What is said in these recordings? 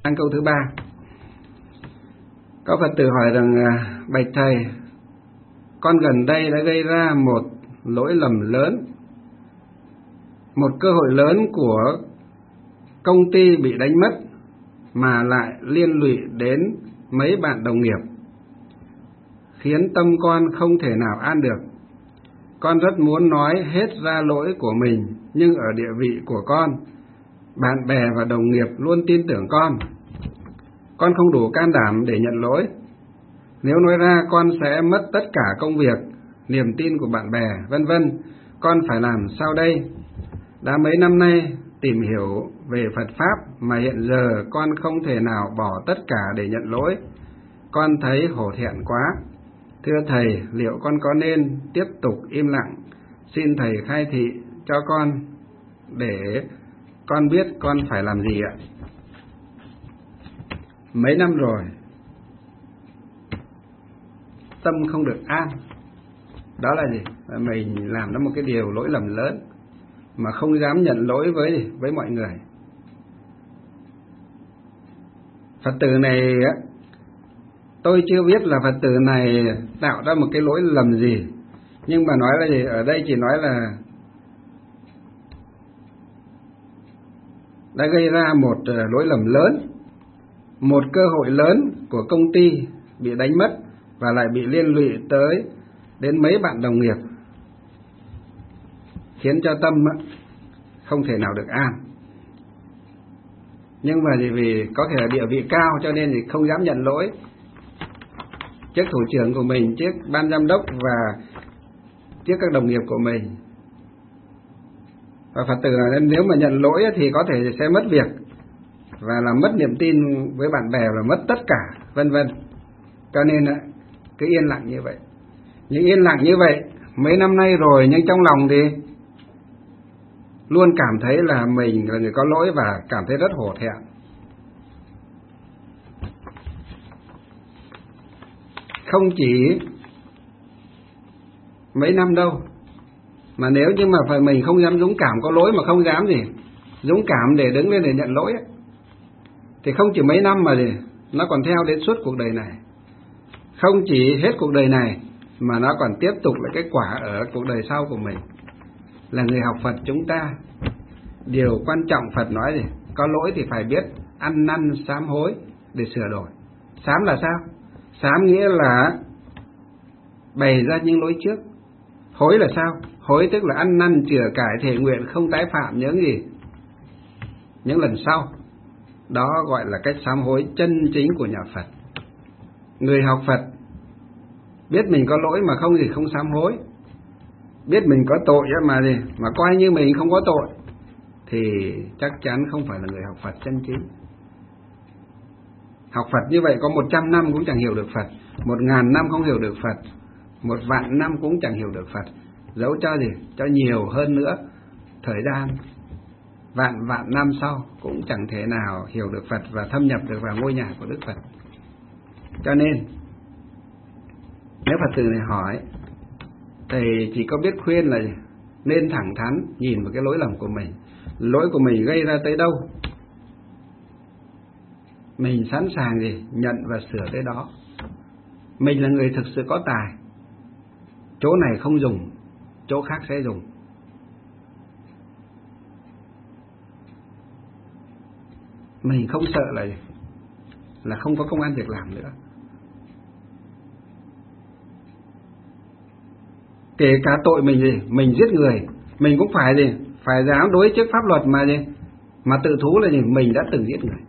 Câu thứ 3. Có Phật tử hỏi rằng: bạch thầy, con gần đây đã gây ra một lỗi lầm lớn, một cơ hội lớn của công ty bị đánh mất, mà lại liên lụy đến mấy bạn đồng nghiệp, khiến tâm con không thể nào an được. Con rất muốn nói hết ra lỗi của mình, nhưng ở địa vị của con, bạn bè và đồng nghiệp luôn tin tưởng con không đủ can đảm để nhận lỗi. Nếu nói ra con sẽ mất tất cả công việc, niềm tin của bạn bè, vân vân. Con phải làm sao đây? Đã mấy năm nay tìm hiểu về Phật Pháp mà hiện giờ con không thể nào bỏ tất cả để nhận lỗi. Con thấy hổ thẹn quá. Thưa thầy, liệu con có nên tiếp tục im lặng? Xin thầy khai thị cho con để con biết con phải làm gì ạ. Mấy năm rồi, tâm không được an. Đó là gì? Là mình làm nó một cái điều lỗi lầm lớn mà không dám nhận lỗi với mọi người. Phật tử này, tôi chưa biết là Phật tử này tạo ra một cái lỗi lầm gì, nhưng mà nói là gì? Ở đây chỉ nói là đã gây ra một lỗi lầm lớn, một cơ hội lớn của công ty bị đánh mất và lại bị liên lụy tới đến mấy bạn đồng nghiệp, khiến cho tâm không thể nào được an. Nhưng mà vì có thể là địa vị cao cho nên thì không dám nhận lỗi trước thủ trưởng của mình, trước ban giám đốc và trước các đồng nghiệp của mình. Và Phật tử nếu mà nhận lỗi thì có thể sẽ mất việc và làm mất niềm tin với bạn bè và mất tất cả, vân vân. Cho nên cứ yên lặng như vậy. Nhưng yên lặng như vậy mấy năm nay rồi, nhưng trong lòng thì luôn cảm thấy là mình là người có lỗi và cảm thấy rất hổ thẹn. Không chỉ mấy năm đâu, mà nếu như mà phải mình không dám dũng cảm, có lỗi mà không dám gì dũng cảm để đứng lên để nhận lỗi ấy, thì không chỉ mấy năm mà gì, nó còn theo đến suốt cuộc đời này. Không chỉ hết cuộc đời này mà nó còn tiếp tục là cái quả ở cuộc đời sau của mình. Là người học Phật chúng ta, điều quan trọng Phật nói gì? Có lỗi thì phải biết ăn năn sám hối để sửa đổi. Sám là sao? Sám nghĩa là bày ra những lỗi trước. Hối là sao? Hối tức là ăn năn chữa cải, thể nguyện không tái phạm những gì? Những lần sau. Đó gọi là cách sám hối chân chính của nhà Phật. Người học Phật biết mình có lỗi mà không sám hối, biết mình có tội mà coi như mình không có tội, thì chắc chắn không phải là người học Phật chân chính. Học Phật như vậy có 100 năm cũng chẳng hiểu được Phật, 1000 năm không hiểu được Phật, 1.000.000 năm cũng chẳng hiểu được Phật. Dẫu cho gì? Cho nhiều hơn nữa, thời gian vạn năm sau cũng chẳng thể nào hiểu được Phật và thâm nhập được vào ngôi nhà của Đức Phật. Cho nên nếu Phật tử này hỏi, thầy chỉ có biết khuyên là nên thẳng thắn nhìn vào cái lỗi lầm của mình. Lỗi của mình gây ra tới đâu, mình sẵn sàng nhận và sửa tới đó. Mình là người thực sự có tài, chỗ này không dùng, chỗ khác sẽ dùng. Mình không sợ là không có công ăn việc làm nữa. Kể cả tội mình giết người, mình cũng phải dám đối trước pháp luật mà tự thú là mình đã từng giết người.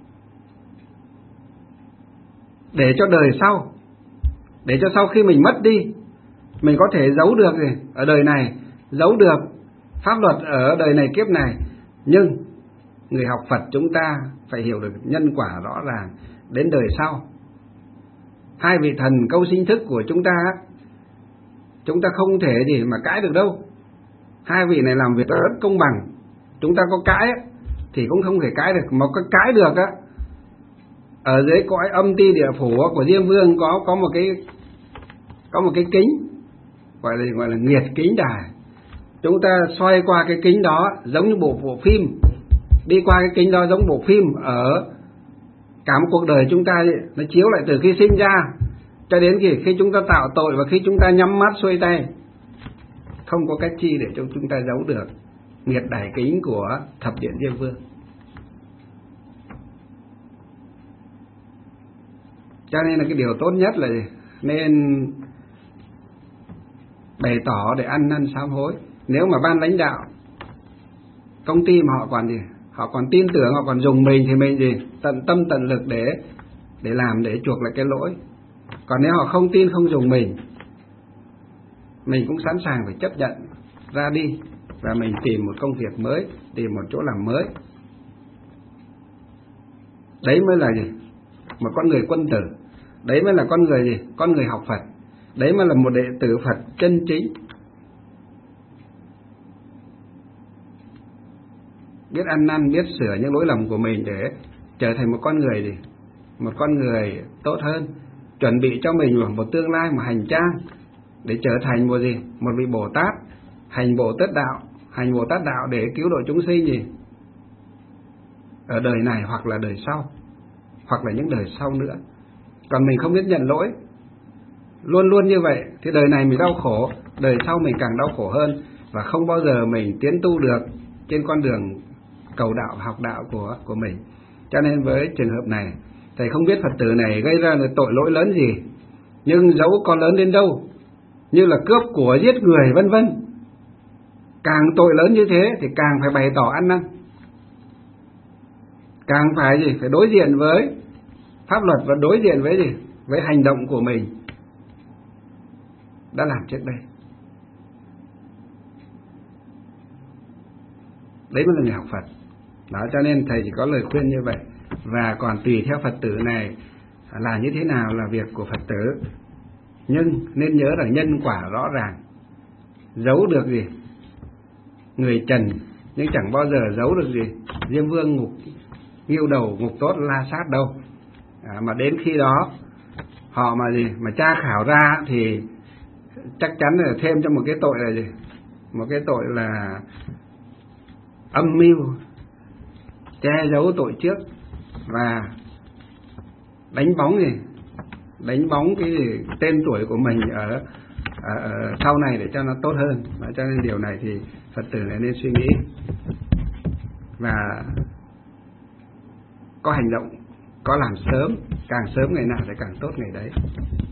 Để cho đời sau, để cho sau khi mình mất đi, mình có thể giấu được ở đời này, giấu được pháp luật ở đời này kiếp này. Nhưng người học Phật chúng ta phải hiểu được nhân quả rõ ràng đến đời sau. Hai vị thần câu sinh thức của chúng ta không thể mà cãi được đâu. Hai vị này làm việc rất công bằng. Chúng ta có cãi thì cũng không thể cãi được. Mà có cãi được ở dưới cõi âm ti địa phủ của Diêm Vương có một cái kính gọi là nghiệt kính đài. Chúng ta xoay qua cái kính đó giống như bộ phim, đi qua cái kính đó giống bộ phim ở Cả một cuộc đời chúng ta nó chiếu lại từ khi sinh ra cho đến khi chúng ta tạo tội và khi chúng ta nhắm mắt xuôi tay. Không có cách chi để cho chúng ta giấu được nghiệt đải kính của thập điện Diêm Vương. Cho nên là cái điều tốt nhất là nên bày tỏ để ăn năn sám hối. Nếu mà ban lãnh đạo công ty mà họ còn tin tưởng, họ còn dùng mình thì mình tận tâm tận lực để làm, để chuộc lại cái lỗi. Còn nếu họ không tin, không dùng mình cũng sẵn sàng phải chấp nhận ra đi và mình tìm một công việc mới, tìm một chỗ làm mới. Đấy mới là một con người quân tử. Đấy mới là con người con người học Phật. Đấy mới là một đệ tử Phật chân chính, biết ăn năn, biết sửa những lỗi lầm của mình để trở thành một con người tốt hơn, chuẩn bị cho mình một tương lai, một hành trang để trở thành một vị Bồ Tát, hành Bồ Tát đạo để cứu độ chúng sinh ở đời này hoặc là đời sau, hoặc là những đời sau nữa. Còn mình không biết nhận lỗi, luôn luôn như vậy thì đời này mình đau khổ, đời sau mình càng đau khổ hơn, và không bao giờ mình tiến tu được trên con đường cầu đạo, học đạo của mình. Cho nên với trường hợp này, thầy không biết Phật tử này gây ra tội lỗi lớn gì, nhưng dẫu có lớn đến đâu, như là cướp của, giết người vân vân, càng tội lớn như thế thì càng phải bày tỏ ăn năn, càng phải phải đối diện với pháp luật và đối diện với hành động của mình đã làm trước đây. Đấy mới là người học Phật. Đó, cho nên thầy chỉ có lời khuyên như vậy. Và còn tùy theo Phật tử này là như thế nào là việc của Phật tử. Nhưng nên nhớ rằng nhân quả rõ ràng. Giấu được người trần, nhưng chẳng bao giờ giấu được Diêm Vương ngục nghiêu đầu, ngục tốt la sát đâu. Mà đến khi đó họ mà tra khảo ra thì chắc chắn là thêm cho một cái tội là một cái tội là âm mưu che giấu tội trước và đánh bóng cái tên tuổi của mình ở sau này để cho nó tốt hơn. Và cho nên điều này thì Phật tử này nên suy nghĩ và có hành động, có làm sớm, càng sớm ngày nào thì càng tốt ngày đấy.